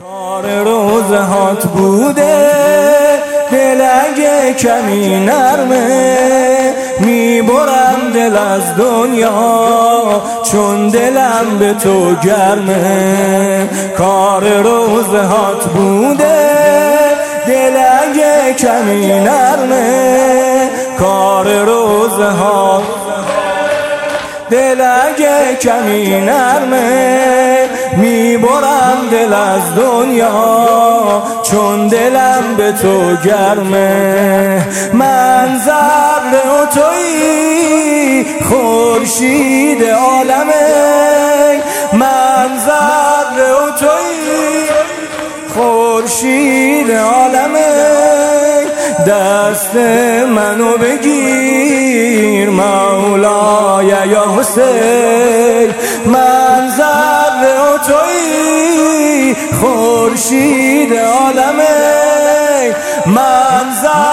کار روزهات بوده دل اگه کمی نرمه میبرم دل از دنیا چون دلم به تو گرمه. کار روزهات بوده دل اگه کمی نرمه کار روزهات دل اگه کمی نرمه میبرم دل از دنیا چون دلم به تو گرمه. من ذره و تویی خورشید عالمه من ذره و تویی خورشید عالمه. دست منو بگیر مولای یا حسین من ذره و تویی خورشید عالمه من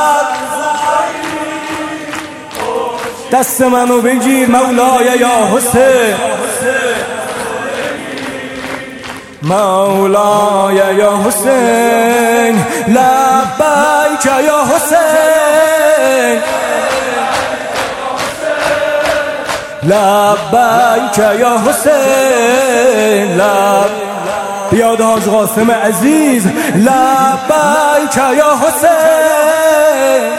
دست منو بگیر مولای یا حسین مولای یا حسین لبیک یا حسین لبیک یا حسین بیاد حاج قاسم عزیز لبیک یا حسین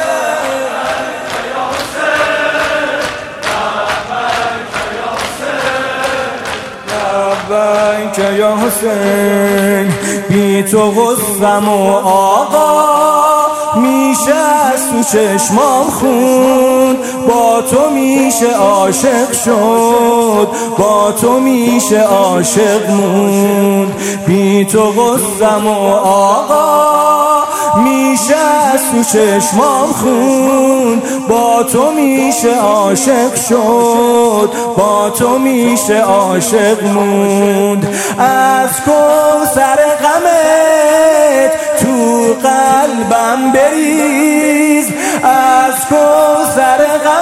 لبیک یا حسین. بی تو غصم و آقا میشه از تو چشمام خوند با تو میشه عاشق شد با تو میشه عاشق موند. بی تو غصم و آقا میشه از تو چشمام خوند با تو میشه عاشق شد با تو میشه عاشق موند. از کوثر غمت تو قلبم بریز از کوثر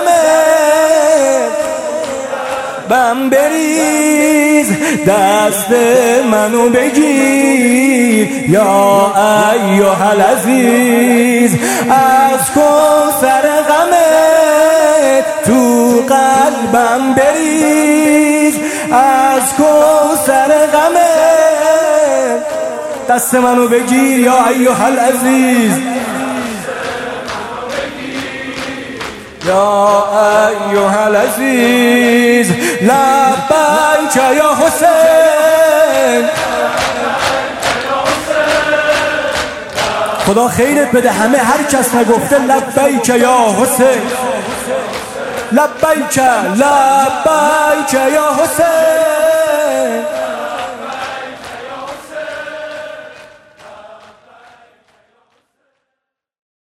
غمت بریز دست منو بگیر یا ایها العزیز از کوثر غمت تو قلبم بریز از کوثر غمت دست منو بگیر یا ایها العزیز یا ایها العزیز لبیک یا حسین. خدا خیرت بده همه هر کس نگفته لبیک یا حسین لبیک لبیک یا حسین